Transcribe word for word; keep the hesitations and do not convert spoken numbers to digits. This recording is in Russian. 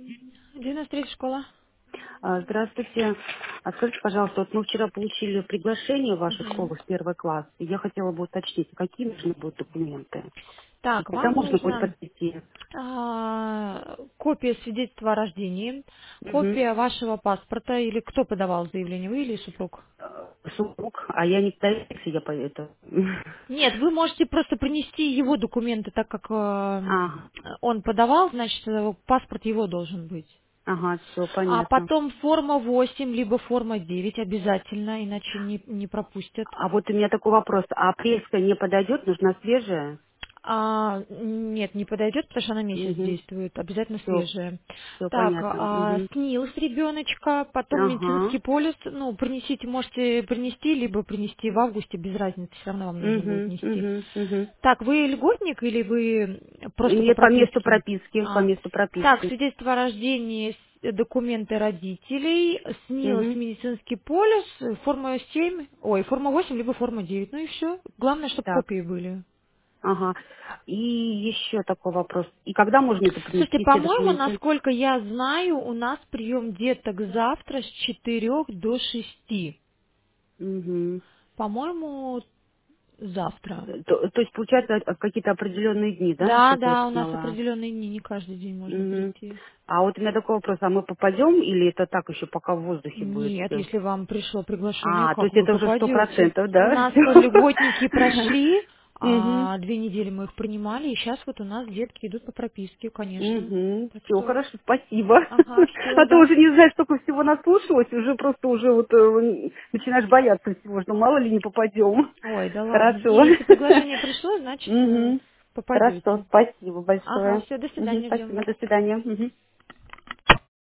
девяносто три школа. А, Здравствуйте. А скажите, пожалуйста, вот мы вчера получили приглашение в вашу Мгм. школу в первый класс, и я хотела бы уточнить, какие нужны будут документы? И Так, когда вам можно будет нужно подойти? а, копия свидетельства о рождении, Угу. копия вашего паспорта, или кто подавал заявление, вы или супруг? Супруг, а я не китайцы, я по это. Нет, вы можете просто принести его документы, так как э, Ага, он подавал, значит, э, паспорт его должен быть. ага, все А понятно. потом форма восемь, либо форма девять обязательно, иначе не, не пропустят. А вот у меня такой вопрос. А апрельская не подойдет? Нужна свежая? А, нет, не подойдет, потому что она месяц Угу. действует, обязательно Все, свежая. все Так, понятно. а, Угу. СНИЛС ребеночка, потом Ага. медицинский полис, ну, принесите, можете принести, либо принести в августе, без разницы, все равно вам нужно будет Угу, нести. угу, угу. Так, вы льготник или вы просто по Нет, по месту прописке? прописки, по А, месту так, прописки. свидетельство о рождении, с- документы родителей, СНИЛС, Угу. медицинский полис, форма семь, ой, форма восемь, либо форма девять, ну и все. Главное, чтобы Так, копии были. ага. И еще такой вопрос. И когда можно это Слушайте, принести, все по-моему, документы? насколько я знаю, у нас прием деток завтра с четырех до шести. Угу. По-моему, завтра. То, то есть, получается, э, какие-то определенные дни, да, Да, насколько я да, у нас поняла? определенные дни, не каждый день можно Угу. прийти. А вот у меня такой вопрос, а мы попадем или это так еще пока в воздухе будет Нет, все? если вам пришло приглашение, А, то как есть вы это уже сто попадете? процентов, У да? нас льготники прошли, Угу. а две недели мы их принимали, и сейчас вот у нас детки идут по прописке, конечно. Угу. Так Все, что, хорошо, спасибо. ага, все, А то да. уже не знаешь, столько всего наслушалась, уже просто уже вот э, начинаешь бояться всего, что мало ли не попадем. Ой, да ладно. Хорошо. Не, если приглашение пришло, значит, э, Угу. Хорошо, попадете. спасибо Ага, большое. все, до Мгм, свидания, ждем спасибо, вас. до свидания. Мгм.